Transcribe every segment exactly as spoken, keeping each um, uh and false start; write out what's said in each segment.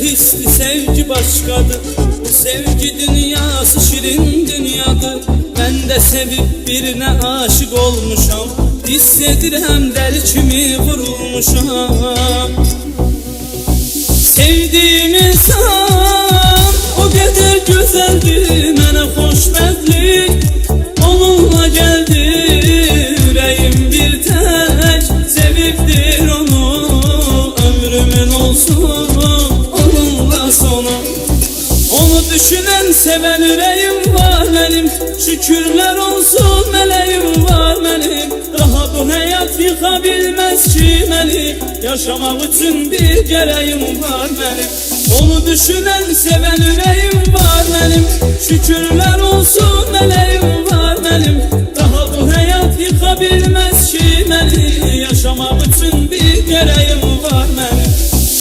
hisli sevgi başkadır. Bu sevgi dünyası şirin dünyadır. Ben de sevip birine aşık olmuşam. Hissedirəm deli kimi vurulmuşam. Sevdiğim insan o kadar güzeldi, mənə xoşbəxtlik onunla geldi. Yüreğim bir tek sevibdir onu, ömrümün olsun onunla sonu. Onu düşünen seven yüreğim var benim, şükürler olsun meleğim var benim. Daha bu hayat yıka bilmez ki beni, yaşamak için bir gereğim var benim. Onu düşünen seven yüreğim var benim, şükürler olsun meleğim var benim. Daha bu hayat yıka bilmez ki beni, yaşamak için bir gereğim var benim.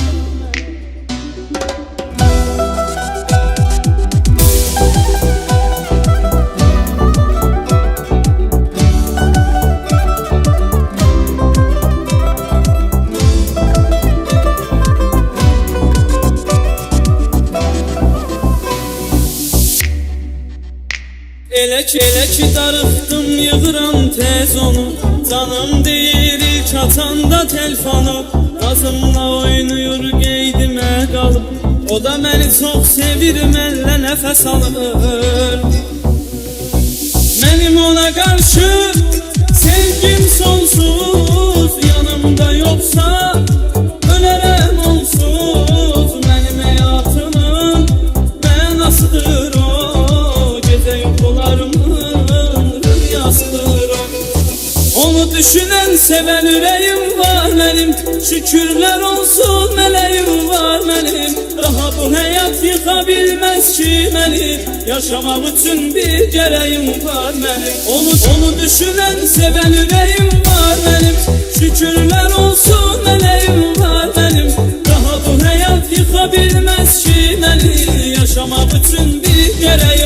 Elə ki, elə ki darıxdım, yığıram tez onu. Canım deyir ilk atanda telefonu. Qazımla oynuyur qeydimə qalıb. O da məni çox sevir, mənlə nəfəs alır. Mənim ona qarşı sevgim sonsuz. Yanımda yoxsa ölərəm onsuz. Mənim həyatımın mənasıdır o. Onu düşünen seven yüreğim var benim, şükürler olsun meleğim var benim. Daha bu hayat yıkabilmez ki beni, yaşamak için bir gereğim var benim. Onu, onu düşünen seven yüreğim var benim, şükürler olsun meleğim var benim. Daha bu hayat yıkabilmez ki beni, yaşamak için bir gereğim